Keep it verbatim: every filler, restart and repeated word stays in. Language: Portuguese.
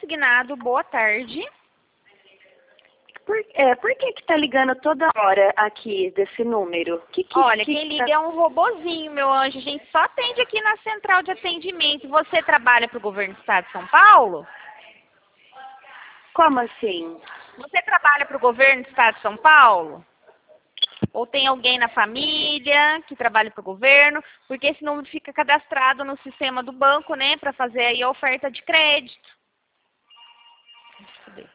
consignado. Boa tarde. Por, é, por que que tá ligando toda hora aqui desse número? Que, que, Olha, que quem que liga tá... é um robozinho, meu anjo. A gente só atende aqui na central de atendimento. Você trabalha para o governo do estado de São Paulo? Como assim? Você trabalha para o governo do estado de São Paulo? Ou tem alguém na família que trabalha para o governo? Porque esse número fica cadastrado no sistema do banco, né? Para fazer aí a oferta de crédito. Deixa eu ver.